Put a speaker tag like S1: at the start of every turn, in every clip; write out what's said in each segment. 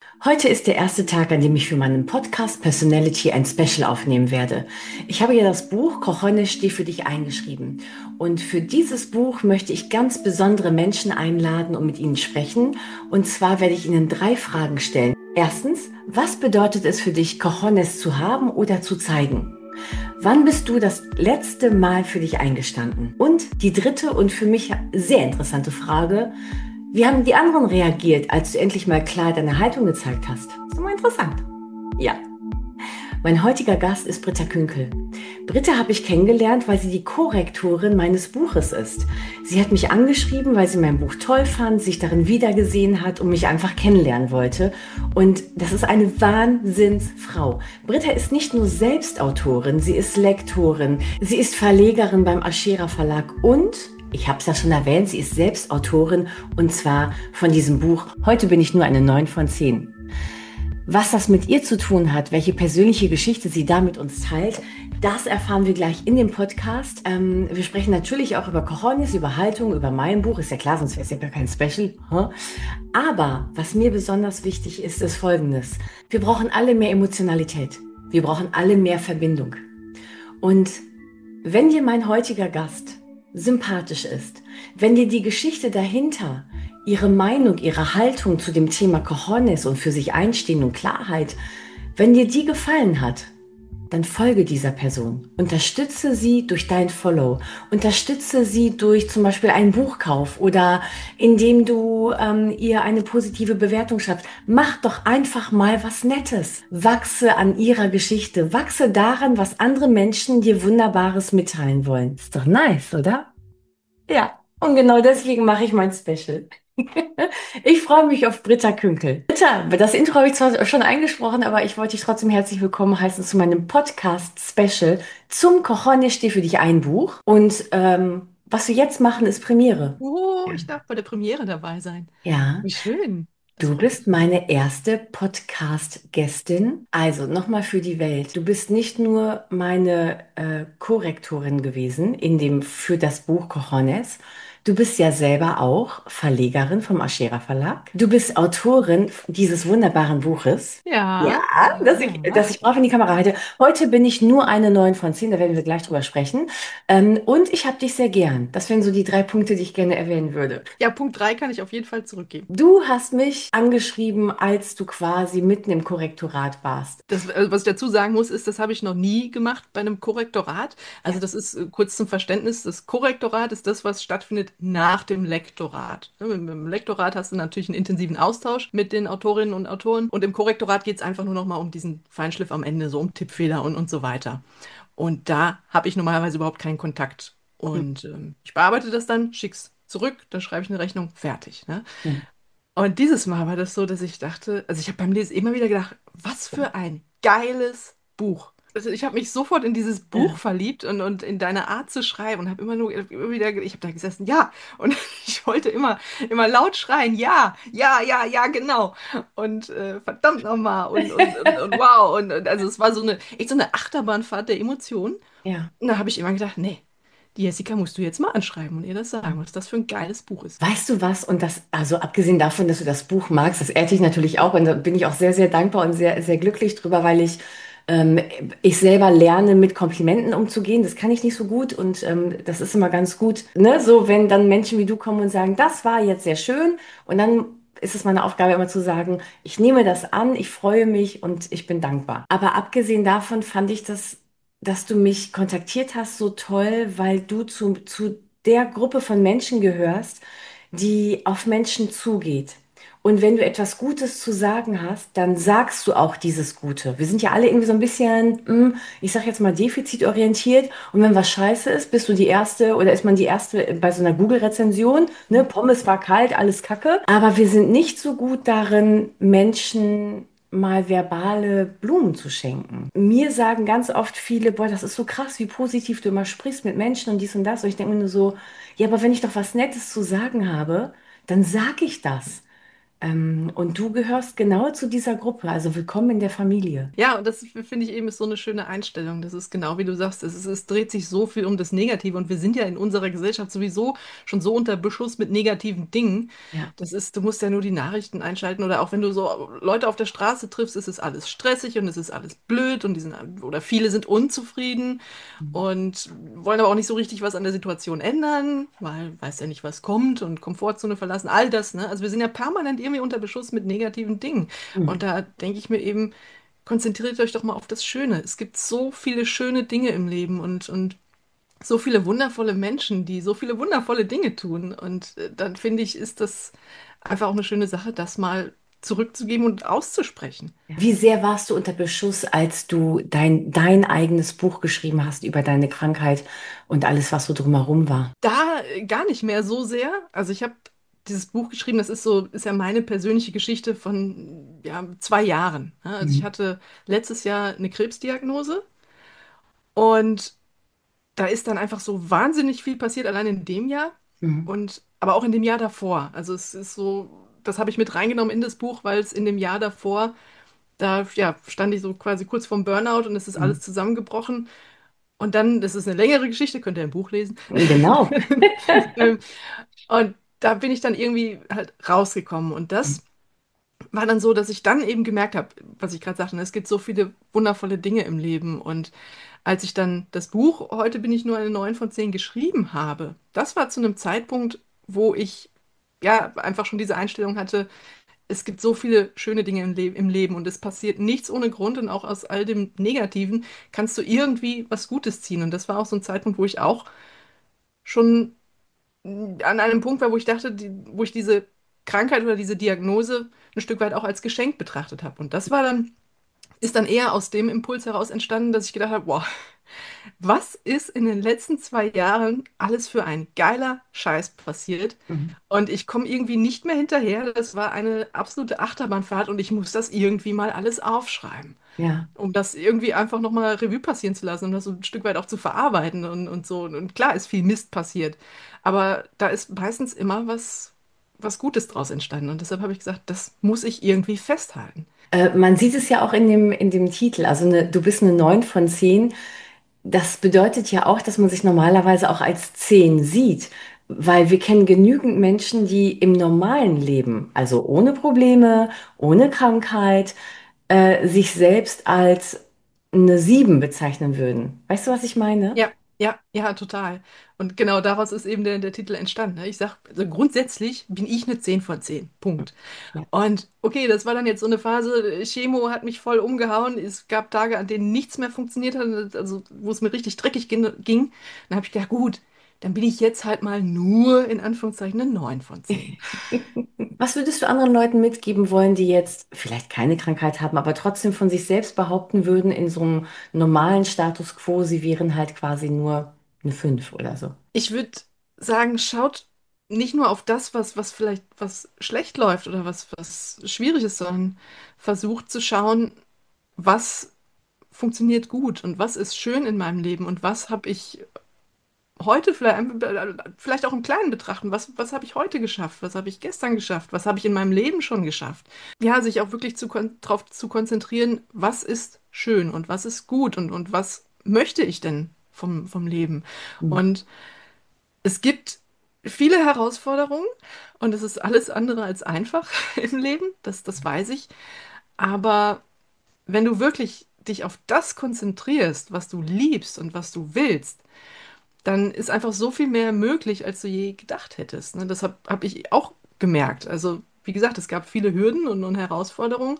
S1: Heute ist der erste Tag, an dem ich für meinen Podcast Personality ein Special aufnehmen werde. Ich habe ja das Buch Cojones steh für dich eingeschrieben. Und für dieses Buch möchte ich ganz besondere Menschen einladen und mit ihnen sprechen. Und zwar werde ich ihnen 3 Fragen stellen. Erstens, was bedeutet es für dich, Cojones zu haben oder zu zeigen? Wann bist du das letzte Mal für dich eingestanden? Und die dritte und für mich sehr interessante Frage: Wie haben die anderen reagiert, als du endlich mal klar deine Haltung gezeigt hast? Das ist immer interessant. Ja, mein heutiger Gast ist Britta Künkel. Britta habe ich kennengelernt, weil sie die Korrektorin meines Buches ist. Sie hat mich angeschrieben, weil sie mein Buch toll fand, sich darin wiedergesehen hat und mich einfach kennenlernen wollte. Und das ist eine Wahnsinnsfrau. Britta ist nicht nur Selbstautorin, sie ist Lektorin, sie ist Verlegerin beim Aschera Verlag und ich habe es ja schon erwähnt, sie ist selbst Autorin und zwar von diesem Buch Heute bin ich nur eine 9 von 10. Was das mit ihr zu tun hat, welche persönliche Geschichte sie da mit uns teilt, das erfahren wir gleich in dem Podcast. Wir sprechen natürlich auch über Cojones, über Haltung, über mein Buch. Ist ja klar, sonst wäre es ja gar kein Special. Aber was mir besonders wichtig ist, ist Folgendes. Wir brauchen alle mehr Emotionalität. Wir brauchen alle mehr Verbindung. Und wenn dir mein heutiger Gast sympathisch ist, wenn dir die Geschichte dahinter, ihre Meinung, ihre Haltung zu dem Thema Cojones und für sich einstehen und Klarheit, wenn dir die gefallen hat, dann folge dieser Person. Unterstütze sie durch dein Follow. Unterstütze sie durch zum Beispiel einen Buchkauf oder indem du ihr eine positive Bewertung schreibst. Mach doch einfach mal was Nettes. Wachse an ihrer Geschichte. Wachse daran, was andere Menschen dir Wunderbares mitteilen wollen. Ist doch nice, oder? Ja. Und genau deswegen mache ich mein Special. Ich freue mich auf Britta Künkel. Britta, das Intro habe ich zwar schon eingesprochen, aber ich wollte dich trotzdem herzlich willkommen heißen zu meinem Podcast-Special zum Cojones steh für dich ein Buch. Und was wir jetzt machen, ist Premiere.
S2: Oh,
S1: Ja.
S2: ich darf bei der Premiere dabei sein.
S1: Ja,
S2: Wie schön. Das
S1: du
S2: freut
S1: bist
S2: mich.
S1: meine erste Podcast-Gästin. Also nochmal für die Welt. Du bist nicht nur meine Korrektorin gewesen für das Buch Cojones. Du bist ja selber auch Verlegerin vom Aschera Verlag. Du bist Autorin dieses wunderbaren Buches. Ja,
S2: Ja,
S1: dass
S2: ja.
S1: ich brav in die Kamera halte. Heute bin ich nur eine 9 von 10, da werden wir gleich drüber sprechen. Und ich habe dich sehr gern. Das wären so die 3 Punkte, die ich gerne erwähnen würde.
S2: Ja, Punkt 3 kann ich auf jeden Fall zurückgeben.
S1: Du hast mich angeschrieben, als du quasi mitten im Korrektorat warst.
S2: Was ich dazu sagen muss, ist, das habe ich noch nie gemacht bei einem Korrektorat. Also
S1: Ja.
S2: das ist kurz zum Verständnis, das Korrektorat ist das, was stattfindet nach dem Lektorat. Mit dem Lektorat hast du natürlich einen intensiven Austausch mit den Autorinnen und Autoren und im Korrektorat geht es einfach nur noch mal um diesen Feinschliff am Ende, so um Tippfehler und so weiter. Und da habe ich normalerweise überhaupt keinen Kontakt. Und ich bearbeite das dann, schick's zurück, dann schreibe ich eine Rechnung, fertig. Ne?
S1: Hm.
S2: Und dieses Mal war das so, dass ich dachte, also ich habe beim Lesen immer wieder gedacht, was für ein geiles Buch. Also ich habe mich sofort in dieses Buch
S1: Ja.
S2: verliebt und in deine Art zu schreiben und habe immer wieder, ich habe da gesessen, ja. Und ich wollte immer laut schreien, ja, ja, ja, ja, genau. Und verdammt nochmal und wow. Und also es war echt so eine Achterbahnfahrt der Emotionen.
S1: Ja.
S2: Und da habe ich immer gedacht, nee, die Jessica musst du jetzt mal anschreiben und ihr das sagen, was das für ein geiles Buch ist.
S1: Weißt du was? Und das, also abgesehen davon, dass du das Buch magst, das ehrt dich natürlich auch. Und da bin ich auch sehr, sehr dankbar und sehr, sehr glücklich drüber, weil ähm, ich selber lerne, mit Komplimenten umzugehen. Das kann ich nicht so gut. Und das ist immer ganz gut, ne? So, wenn dann Menschen wie du kommen und sagen, das war jetzt sehr schön. Und dann ist es meine Aufgabe, immer zu sagen, ich nehme das an, ich freue mich und ich bin dankbar. Aber abgesehen davon fand ich das, dass du mich kontaktiert hast, so toll, weil du zu der Gruppe von Menschen gehörst, die auf Menschen zugeht. Und wenn du etwas Gutes zu sagen hast, dann sagst du auch dieses Gute. Wir sind ja alle irgendwie so ein bisschen, ich sag jetzt mal, defizitorientiert. Und wenn was scheiße ist, bist du die Erste oder ist man die Erste bei so einer Google-Rezension. Ne? Pommes war kalt, alles Kacke. Aber wir sind nicht so gut darin, Menschen mal verbale Blumen zu schenken. Mir sagen ganz oft viele, boah, das ist so krass, wie positiv du immer sprichst mit Menschen und dies und das. Und ich denke mir nur so, ja, aber wenn ich doch was Nettes zu sagen habe, dann sage ich das. Und du gehörst genau zu dieser Gruppe, also willkommen in der Familie.
S2: Ja, und das finde ich eben ist so eine schöne Einstellung. Das ist genau wie du sagst, es dreht sich so viel um das Negative und wir sind ja in unserer Gesellschaft sowieso schon so unter Beschuss mit negativen Dingen.
S1: Ja.
S2: Du musst ja nur die Nachrichten einschalten oder auch wenn du so Leute auf der Straße triffst, ist es alles stressig und es ist alles blöd und oder viele sind unzufrieden
S1: Mhm.
S2: und wollen aber auch nicht so richtig was an der Situation ändern, weil weiß ja nicht, was kommt und Komfortzone verlassen, all das, ne? Also wir sind ja permanent irgendwie unter Beschuss mit negativen Dingen. Und
S1: Mhm.
S2: da denke ich mir eben, konzentriert euch doch mal auf das Schöne. Es gibt so viele schöne Dinge im Leben und so viele wundervolle Menschen, die so viele wundervolle Dinge tun. Und dann finde ich, ist das einfach auch eine schöne Sache, das mal zurückzugeben und auszusprechen.
S1: Wie sehr warst du unter Beschuss, als du dein eigenes Buch geschrieben hast über deine Krankheit und alles, was so drumherum war?
S2: Da gar nicht mehr so sehr. Also ich habe dieses Buch geschrieben, ist ja meine persönliche Geschichte von ja, 2 Jahren. Ja, also ich
S1: Mhm.
S2: hatte letztes Jahr eine Krebsdiagnose und da ist dann einfach so wahnsinnig viel passiert, allein in dem Jahr
S1: Mhm.
S2: und aber auch in dem Jahr davor. Also es ist so, das habe ich mit reingenommen in das Buch, weil es in dem Jahr davor, da ja, stand ich so quasi kurz vorm Burnout und es ist
S1: Mhm.
S2: alles zusammengebrochen. Und dann, das ist eine längere Geschichte, könnt ihr im Buch lesen.
S1: Genau.
S2: Ähm, Und da bin ich dann irgendwie halt rausgekommen. Und
S1: Mhm.
S2: das war dann so, dass ich dann eben gemerkt habe, was ich gerade sagte, ne, es gibt so viele wundervolle Dinge im Leben. Und als ich dann das Buch Heute bin ich nur eine 9 von 10 geschrieben habe, das war zu einem Zeitpunkt, wo ich ja einfach schon diese Einstellung hatte, es gibt so viele schöne Dinge im Leben und es passiert nichts ohne Grund und auch aus all dem Negativen kannst du irgendwie was Gutes ziehen. Und das war auch so ein Zeitpunkt, wo ich auch schon an einem Punkt war, wo ich dachte, wo ich diese Krankheit oder diese Diagnose ein Stück weit auch als Geschenk betrachtet habe. Und ist dann eher aus dem Impuls heraus entstanden, dass ich gedacht habe, wow, was ist in den letzten 2 Jahren alles für ein geiler Scheiß passiert?
S1: Mhm.
S2: Und ich komme irgendwie nicht mehr hinterher. Das war eine absolute Achterbahnfahrt und ich muss das irgendwie mal alles aufschreiben,
S1: Ja.
S2: um das irgendwie einfach nochmal Revue passieren zu lassen, um das so ein Stück weit auch zu verarbeiten und so. Und klar ist viel Mist passiert, aber da ist meistens immer was Gutes draus entstanden. Und deshalb habe ich gesagt, das muss ich irgendwie festhalten.
S1: Man sieht es ja auch in dem Titel. Also du bist eine 9 von 10. Das bedeutet ja auch, dass man sich normalerweise auch als 10 sieht, weil wir kennen genügend Menschen, die im normalen Leben, also ohne Probleme, ohne Krankheit, sich selbst als eine 7 bezeichnen würden. Weißt du, was ich meine?
S2: Ja, ja, ja, total. Und genau daraus ist eben der Titel entstanden. Ne? Ich sage, also grundsätzlich bin ich eine 10 von 10. Punkt.
S1: Ja.
S2: Und okay, das war dann jetzt so eine Phase, Chemo hat mich voll umgehauen. Es gab Tage, an denen nichts mehr funktioniert hat, also wo es mir richtig dreckig ging. Dann habe ich gedacht, gut, dann bin ich jetzt halt mal nur in Anführungszeichen eine 9 von 10.
S1: Was würdest du anderen Leuten mitgeben wollen, die jetzt vielleicht keine Krankheit haben, aber trotzdem von sich selbst behaupten würden, in so einem normalen Status quo, sie wären halt quasi nur eine 5 oder so?
S2: Ich würde sagen, schaut nicht nur auf das, was vielleicht was schlecht läuft oder was schwierig ist, sondern versucht zu schauen, was funktioniert gut und was ist schön in meinem Leben und was habe ich heute vielleicht auch im Kleinen betrachten, was habe ich heute geschafft, was habe ich gestern geschafft, was habe ich in meinem Leben schon geschafft. Ja, sich auch wirklich darauf zu konzentrieren, was ist schön und was ist gut und was möchte ich denn vom Leben.
S1: Mhm.
S2: Und es gibt viele Herausforderungen und es ist alles andere als einfach im Leben, das weiß ich. Aber wenn du wirklich dich auf das konzentrierst, was du liebst und was du willst, dann ist einfach so viel mehr möglich, als du je gedacht hättest. Ne? Das hab ich auch gemerkt. Also, wie gesagt, es gab viele Hürden und Herausforderungen.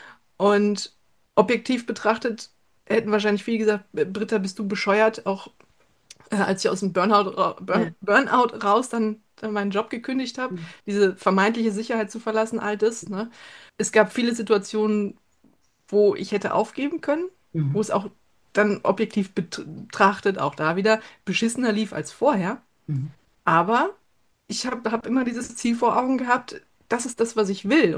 S2: Und objektiv betrachtet hätten wahrscheinlich viele gesagt, Britta, bist du bescheuert? Auch als ich aus dem
S1: Ja.
S2: Burnout raus dann meinen Job gekündigt habe,
S1: Mhm.
S2: diese vermeintliche Sicherheit zu verlassen, all das. Ne? Es gab viele Situationen, wo ich hätte aufgeben können, wo
S1: Mhm.
S2: es auch dann objektiv betrachtet, auch da wieder, beschissener lief als vorher.
S1: Mhm.
S2: Aber ich hab immer dieses Ziel vor Augen gehabt, das ist das, was ich will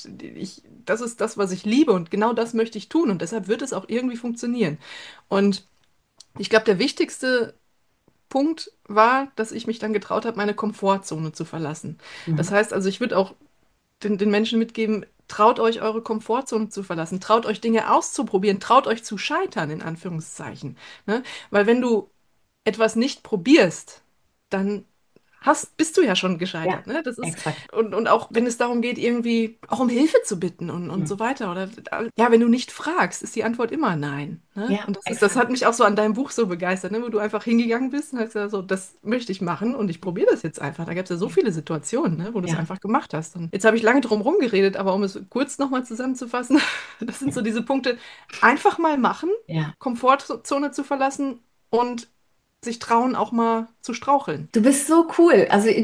S2: das ist das, was ich liebe und genau das möchte ich tun und deshalb wird es auch irgendwie funktionieren. Und ich glaube, der wichtigste Punkt war, dass ich mich dann getraut habe, meine Komfortzone zu verlassen. Das
S1: Mhm.
S2: heißt also, ich würde auch den Menschen mitgeben, traut euch, eure Komfortzone zu verlassen, traut euch Dinge auszuprobieren, traut euch zu scheitern, in Anführungszeichen. Ne? Weil wenn du etwas nicht probierst, dann bist du ja schon
S1: Ja,
S2: gescheitert, ne? Das ist,
S1: exakt.
S2: und auch wenn es darum geht, irgendwie auch um Hilfe zu bitten und so weiter. Oder ja, wenn du nicht fragst, ist die Antwort immer nein. Ne?
S1: Ja,
S2: Und das
S1: exakt.
S2: hat mich auch so an deinem Buch so begeistert, ne? Wo du einfach hingegangen bist und hast gesagt, so, das möchte ich machen und ich probiere das jetzt einfach. Da gab es ja so viele Situationen, ne? Wo du es
S1: Ja,
S2: einfach gemacht hast. Und jetzt habe ich lange drum herum geredet, aber um es kurz nochmal zusammenzufassen, das sind so diese Punkte, einfach mal machen,
S1: ja.
S2: Komfortzone zu verlassen und sich trauen, auch mal zu straucheln.
S1: Du bist so cool.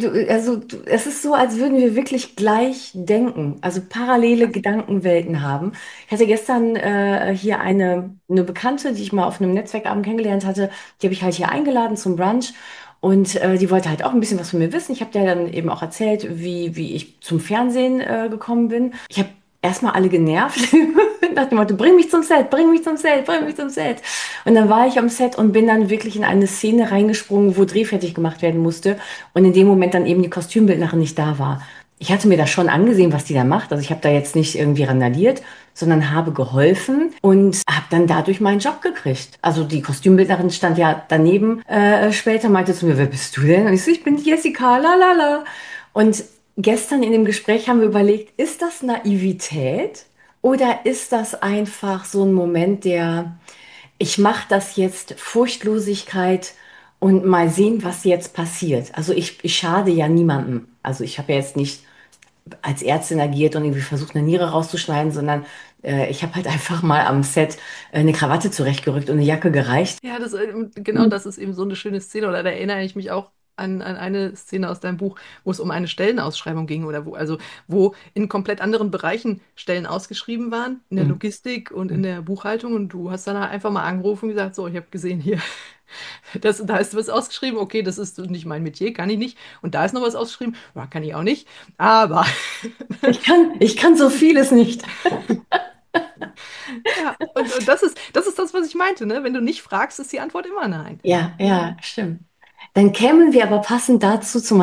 S1: Es ist so, als würden wir wirklich gleich denken, also parallele Gedankenwelten haben. Ich hatte gestern hier eine Bekannte, die ich mal auf einem Netzwerkabend kennengelernt hatte, die habe ich halt hier eingeladen zum Brunch und die wollte halt auch ein bisschen was von mir wissen. Ich habe der dann eben auch erzählt, wie ich zum Fernsehen gekommen bin. Ich habe erstmal alle genervt. Nach dem Motto, bring mich zum Set, bring mich zum Set, bring mich zum Set. Und dann war ich am Set und bin dann wirklich in eine Szene reingesprungen, wo drehfertig gemacht werden musste. Und in dem Moment dann eben die Kostümbildnerin nicht da war. Ich hatte mir das schon angesehen, was die da macht. Also ich habe da jetzt nicht irgendwie randaliert, sondern habe geholfen und habe dann dadurch meinen Job gekriegt. Also die Kostümbildnerin stand ja daneben später, meinte zu mir, wer bist du denn? Und ich so, ich bin die Jessica, la la la. Und gestern in dem Gespräch haben wir überlegt, ist das Naivität oder ist das einfach so ein Moment der ich mache das jetzt Furchtlosigkeit und mal sehen, was jetzt passiert. Also ich schade ja niemandem. Also ich habe ja jetzt nicht als Ärztin agiert und irgendwie versucht, eine Niere rauszuschneiden, sondern ich habe halt einfach mal am Set eine Krawatte zurechtgerückt und eine Jacke gereicht.
S2: Ja, genau das ist eben so eine schöne Szene. Oder da erinnere ich mich auch an eine Szene aus deinem Buch, wo es um eine Stellenausschreibung ging oder wo in komplett anderen Bereichen Stellen ausgeschrieben waren, in der
S1: Mhm.
S2: Logistik und in der Buchhaltung. Und du hast dann halt einfach mal angerufen und gesagt, so, ich habe gesehen hier, da ist was ausgeschrieben, okay, das ist nicht mein Metier, kann ich nicht. Und da ist noch was ausgeschrieben, ja, kann ich auch nicht. Aber
S1: Ich kann so vieles nicht.
S2: ja, und das ist das, was ich meinte, ne? Wenn du nicht fragst, ist die Antwort immer nein.
S1: Ja, ja, stimmt. Dann kämen wir aber passend dazu zu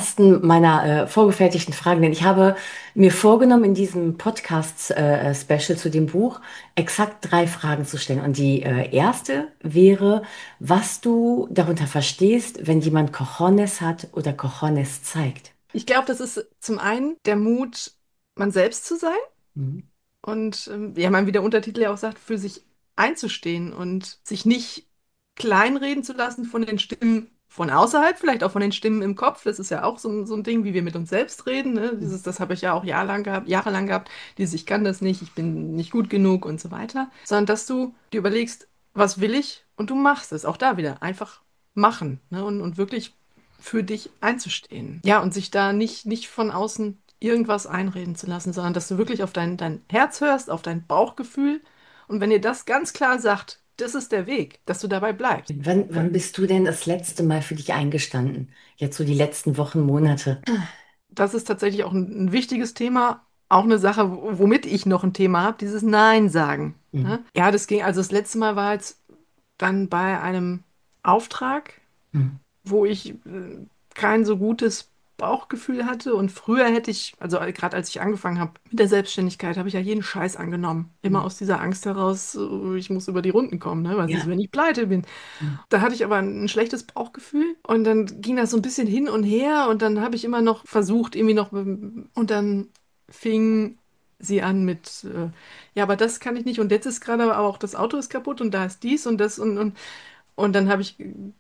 S1: meiner vorgefertigten Fragen, denn ich habe mir vorgenommen, in diesem Podcast-Special zu dem Buch exakt 3 Fragen zu stellen. Und die erste wäre, was du darunter verstehst, wenn jemand Cojones hat oder Cojones zeigt.
S2: Ich glaube, das ist zum einen der Mut, man selbst zu sein
S1: Mhm.
S2: und ja, man, wie der Untertitel ja auch sagt, für sich einzustehen und sich nicht kleinreden zu lassen von den Stimmen von außerhalb, vielleicht auch von den Stimmen im Kopf. Das ist ja auch so ein Ding, wie wir mit uns selbst reden. Ne? Das habe ich ja auch jahrelang gehabt, dieses ich kann das nicht, ich bin nicht gut genug und so weiter. Sondern dass du dir überlegst, was will ich und du machst es. Auch da wieder einfach machen, ne? Und wirklich für dich einzustehen. Ja, und sich da nicht von außen irgendwas einreden zu lassen, sondern dass du wirklich auf dein Herz hörst, auf dein Bauchgefühl. Und wenn dir das ganz klar sagt, das ist der Weg, dass du dabei bleibst.
S1: Wann bist du denn das letzte Mal für dich eingestanden? Jetzt so die letzten Wochen, Monate.
S2: Das ist tatsächlich auch ein wichtiges Thema, auch eine Sache, womit ich noch ein Thema habe, dieses Nein sagen.
S1: Mhm.
S2: Ne? Ja, das ging, also das letzte Mal war jetzt dann bei einem Auftrag,
S1: Mhm.
S2: wo ich kein so gutes Bauchgefühl hatte. Und früher hätte ich, also gerade als ich angefangen habe mit der Selbstständigkeit, habe ich ja jeden Scheiß angenommen. Immer
S1: Mhm.
S2: aus dieser Angst heraus, ich muss über die Runden kommen, ne? Was ist,
S1: Ja.
S2: wenn ich pleite bin?
S1: Mhm.
S2: Da hatte ich aber ein schlechtes Bauchgefühl und dann ging das so ein bisschen hin und her und dann habe ich immer noch versucht, irgendwie noch, und dann fing sie an mit, ja, aber das kann ich nicht und jetzt ist gerade aber auch das Auto ist kaputt und da ist dies und das und dann habe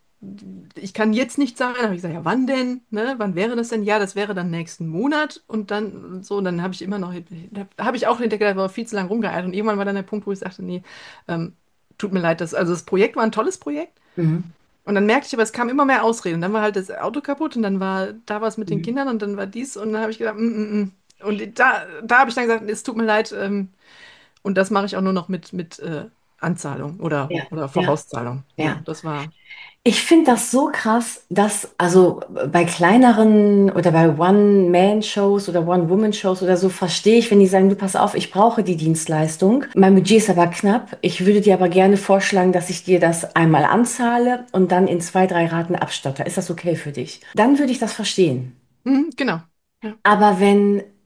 S2: ich kann jetzt nicht sagen, habe ich gesagt, ja, wann denn? Ne? Wann wäre das denn? Ja, das wäre dann nächsten Monat und dann so, und dann habe ich immer noch, da habe ich auch hinterher war viel zu lange rumgeeiert und irgendwann war dann der Punkt, wo ich sagte, nee, ähm, tut mir leid, also das Projekt war ein tolles Projekt
S1: Mhm.
S2: und dann merkte ich aber, es kam immer mehr Ausreden und dann war halt das Auto kaputt und dann war da was mit den
S1: Mhm.
S2: Kindern und dann war dies und dann habe ich gedacht, und da habe ich dann gesagt, es tut mir leid, und das mache ich auch nur noch mit Anzahlung
S1: Ja,
S2: oder
S1: ja,
S2: Vorauszahlung. So,
S1: ja.
S2: das war.
S1: Ich finde das so krass, dass also bei kleineren oder bei One-Man-Shows oder One-Woman-Shows oder so verstehe ich, wenn die sagen, du pass auf, ich brauche die Dienstleistung. Mein Budget ist aber knapp. Ich würde dir aber gerne vorschlagen, dass ich dir das einmal anzahle und dann in 2, 3 Raten abstotter. Ist das okay für dich? Dann würde ich das verstehen.
S2: Mhm, genau. Ja.
S1: Aber wenn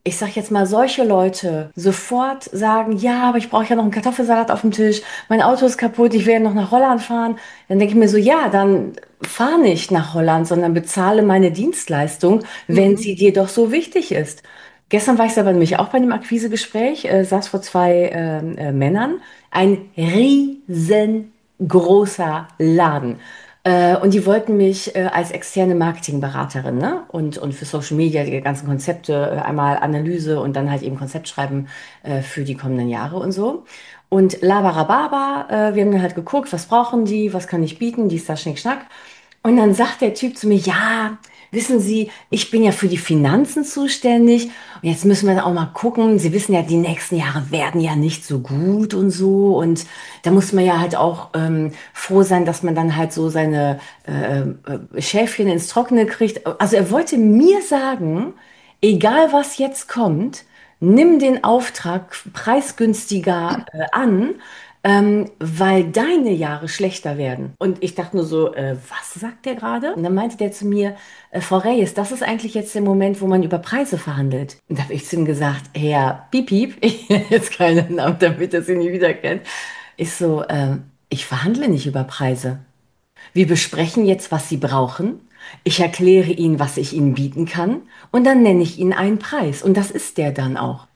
S1: ich sag jetzt mal, solche Leute sofort sagen, ja, aber ich brauche ja noch einen Kartoffelsalat auf dem Tisch, mein Auto ist kaputt, ich will ja noch nach Holland fahren, dann denke ich mir so, ja, dann fahr nicht nach Holland, sondern bezahle meine Dienstleistung, wenn
S2: Mhm.
S1: sie dir doch so wichtig ist. Gestern war ich aber nämlich auch bei einem Akquisegespräch, saß vor zwei Männern, ein riesengroßer Laden. Und die wollten mich als externe Marketingberaterin, ne? Und für Social Media die ganzen Konzepte, einmal Analyse und dann halt eben Konzept schreiben für die kommenden Jahre und so. Und Labarababa, wir haben dann halt geguckt, was brauchen die, was kann ich bieten, dies, das, Schnick, Schnack. Und dann sagt der Typ zu mir, ja, wissen Sie, ich bin ja für die Finanzen zuständig. Und jetzt müssen wir auch mal gucken. Sie wissen ja, die nächsten Jahre werden ja nicht so gut und so. Und da muss man ja halt auch froh sein, dass man dann halt so seine Schäfchen ins Trockene kriegt. Also er wollte mir sagen, egal was jetzt kommt, nimm den Auftrag preisgünstiger an, weil deine Jahre schlechter werden. Und ich dachte nur so, was sagt der gerade? Und dann meinte der zu mir, Frau Reyes, das ist eigentlich jetzt der Moment, wo man über Preise verhandelt. Und da habe ich zu ihm gesagt, Herr Piep, Piep, ich nenne jetzt keinen Namen, damit er sie nie wieder kennt. Ich so, ich verhandle nicht über Preise. Wir besprechen jetzt, was Sie brauchen. Ich erkläre Ihnen, was ich Ihnen bieten kann. Und dann nenne ich Ihnen einen Preis. Und das ist der dann auch.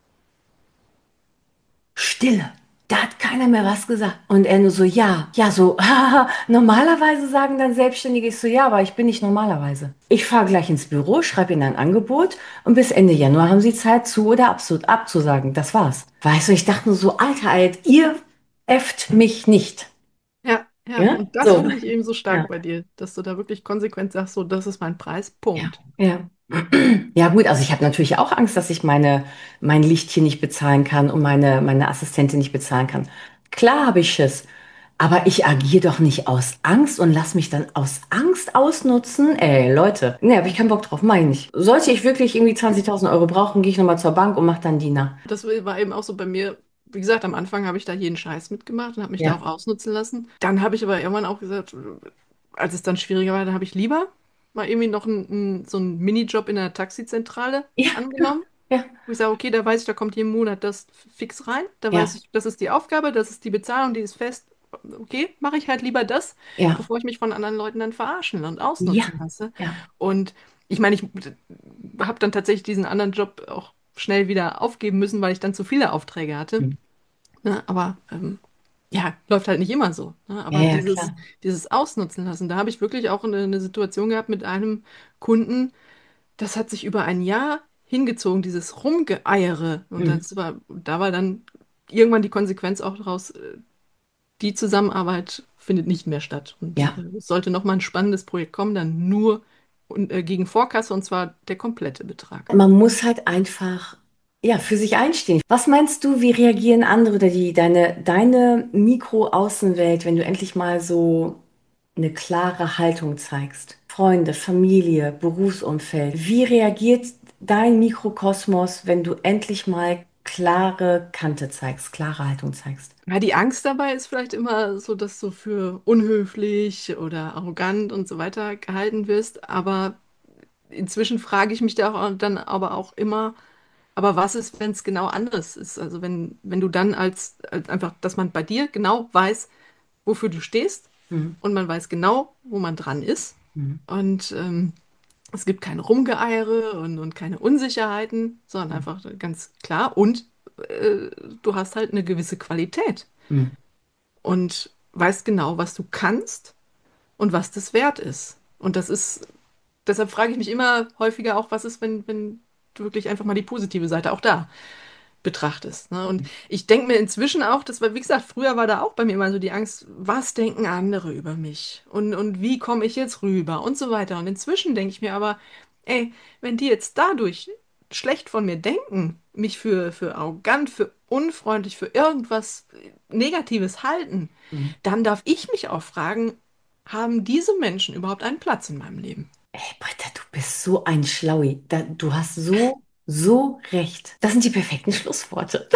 S1: Stille. Da hat keiner mehr was gesagt. Und er nur so, ja, ja, so, haha, normalerweise sagen dann Selbstständige, ich so, ja, aber ich bin nicht normalerweise. Ich fahre gleich ins Büro, schreibe Ihnen ein Angebot und bis Ende Januar haben Sie Zeit zu oder abzusagen. Das war's. Weißt du, ich dachte nur so, Alter, Alt, ihr äfft mich nicht.
S2: Ja, ja,
S1: Ja?
S2: und das
S1: So.
S2: finde ich eben so stark
S1: Ja.
S2: bei dir, dass du da wirklich konsequent sagst, so, das ist mein Preis,
S1: Ja,
S2: Punkt.
S1: ja. Ja gut, also ich habe natürlich auch Angst, dass ich mein Licht hier nicht bezahlen kann und meine Assistentin nicht bezahlen kann. Klar habe ich Schiss, aber ich agiere doch nicht aus Angst und lass mich dann aus Angst ausnutzen. Ey, Leute, ne, habe ich keinen Bock drauf, meine ich nicht. Sollte ich wirklich irgendwie 20.000 Euro brauchen, gehe ich nochmal zur Bank und mache dann Diener.
S2: Das war eben auch so bei mir. Wie gesagt, am Anfang habe ich da jeden Scheiß mitgemacht und habe mich da
S1: Ja.
S2: auch ausnutzen lassen. Dann habe ich aber irgendwann auch gesagt, als es dann schwieriger war, dann habe ich lieber mal irgendwie noch so einen Minijob in der Taxizentrale
S1: Ja, genau.
S2: angenommen.
S1: Ja,
S2: Wo ich sage, okay, da weiß ich, da kommt jeden Monat das fix rein. Da weiß
S1: ja,
S2: ich, das ist die Aufgabe, das ist die Bezahlung, die ist fest. Okay, mache ich halt lieber das,
S1: ja,
S2: bevor ich mich von anderen Leuten dann verarschen und
S1: ja,
S2: ausnutzen lasse.
S1: ja.
S2: Und ich meine, ich habe dann tatsächlich diesen anderen Job auch schnell wieder aufgeben müssen, weil ich dann zu viele Aufträge hatte.
S1: Hm.
S2: Ne? Aber ja, läuft halt nicht immer so. Ne?
S1: Ja,
S2: Aber
S1: ja, klar.
S2: dieses Ausnutzen lassen, da habe ich wirklich auch eine Situation gehabt mit einem Kunden, das hat sich über ein Jahr hingezogen, dieses Rumgeeiere. Und
S1: Hm.
S2: da war dann irgendwann die Konsequenz auch daraus, die Zusammenarbeit findet nicht mehr statt. Und
S1: Ja.
S2: es sollte nochmal ein spannendes Projekt kommen, dann nur gegen Vorkasse und zwar der komplette Betrag.
S1: Man muss halt einfach, ja, für sich einstehen. Was meinst du, wie reagieren andere oder deine Mikro-Außenwelt, wenn du endlich mal so eine klare Haltung zeigst? Freunde, Familie, Berufsumfeld. Wie reagiert dein Mikrokosmos, wenn du endlich mal klare Kante zeigst, klare Haltung zeigst?
S2: Ja, die Angst dabei ist vielleicht immer so, dass du für unhöflich oder arrogant und so weiter gehalten wirst. Aber inzwischen frage ich mich da auch, dann aber auch immer, aber was ist, wenn es genau anders ist? Also wenn du dann als einfach, dass man bei dir genau weiß, wofür du stehst
S1: Mhm.
S2: und man weiß genau, wo man dran ist.
S1: Mhm.
S2: Und es gibt kein Rumgeeiere und keine Unsicherheiten, sondern einfach ganz klar. Und äh, du hast halt eine gewisse Qualität
S1: Mhm.
S2: und weißt genau, was du kannst und was das wert ist. Und das ist, deshalb frage ich mich immer häufiger auch, was ist, wenn du wirklich einfach mal die positive Seite auch da betrachtest. Ne? Und ich denke mir inzwischen auch, das war, wie gesagt, früher war da auch bei mir immer so die Angst, was denken andere über mich? Und wie komme ich jetzt rüber? Und so weiter. Und inzwischen denke ich mir aber, ey, wenn die jetzt dadurch schlecht von mir denken, mich für arrogant, für unfreundlich, für irgendwas Negatives halten,
S1: Mhm.
S2: dann darf ich mich auch fragen, haben diese Menschen überhaupt einen Platz in meinem Leben?
S1: Ey, Britta, du bist so ein Schlaui. Du hast so recht. Das sind die perfekten Schlussworte.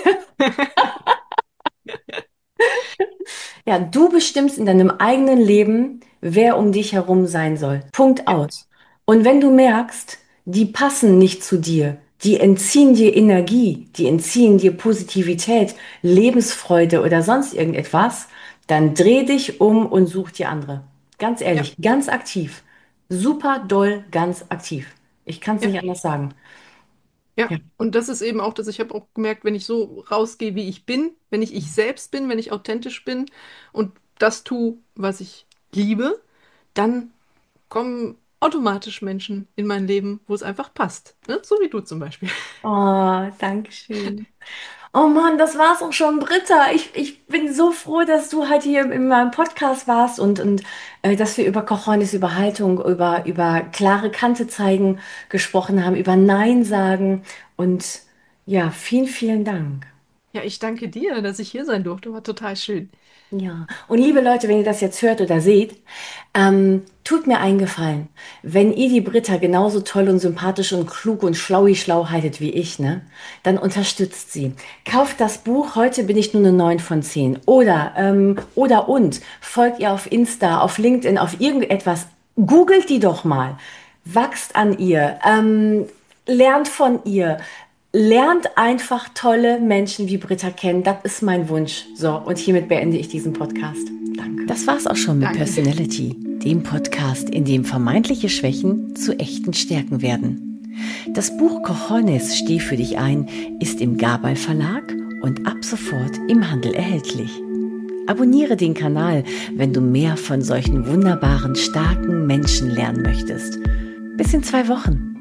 S1: Ja, du bestimmst in deinem eigenen Leben, wer um dich herum sein soll. Punkt
S2: Ja.
S1: aus. Und wenn du merkst, die passen nicht zu dir, die entziehen dir Energie, die entziehen dir Positivität, Lebensfreude oder sonst irgendetwas, dann dreh dich um und such dir andere. Ganz
S2: Ja,
S1: ehrlich, ganz aktiv. Super doll, ganz aktiv. Ich kann es
S2: ja,
S1: nicht anders sagen.
S2: ja.
S1: Ja.
S2: Und das ist eben auch, dass ich habe auch gemerkt, wenn ich so rausgehe, wie ich bin, wenn ich selbst bin, wenn ich authentisch bin und das tue, was ich liebe, dann kommen automatisch Menschen in mein Leben, wo es einfach passt. Ne? So wie du zum Beispiel.
S1: Oh, danke schön. Oh Mann, das war's auch schon, Britta. Ich bin so froh, dass du halt hier in meinem Podcast warst und dass wir über Cojones, über Haltung, über klare Kante zeigen gesprochen haben, über Nein sagen. Und ja, vielen, vielen Dank.
S2: Ja, ich danke dir, dass ich hier sein durfte. War total schön.
S1: Ja, und liebe Leute, wenn ihr das jetzt hört oder seht, tut mir einen Gefallen. Wenn ihr die Britta genauso toll und sympathisch und klug und schlau haltet wie ich, ne, dann unterstützt sie. Kauft das Buch, heute bin ich nur eine 9 von 10. Oder folgt ihr auf Insta, auf LinkedIn, auf irgendetwas. Googelt die doch mal. Wachst an ihr. Lernt von ihr. Lernt einfach tolle Menschen wie Britta kennen. Das ist mein Wunsch. So, und hiermit beende ich diesen Podcast. Danke. Das war's auch schon mit
S2: Danke.
S1: Personality, dem Podcast, in dem vermeintliche Schwächen zu echten Stärken werden. Das Buch Cojones, steh für dich ein, ist im Gabal Verlag und ab sofort im Handel erhältlich. Abonniere den Kanal, wenn du mehr von solchen wunderbaren, starken Menschen lernen möchtest. Bis in 2 Wochen.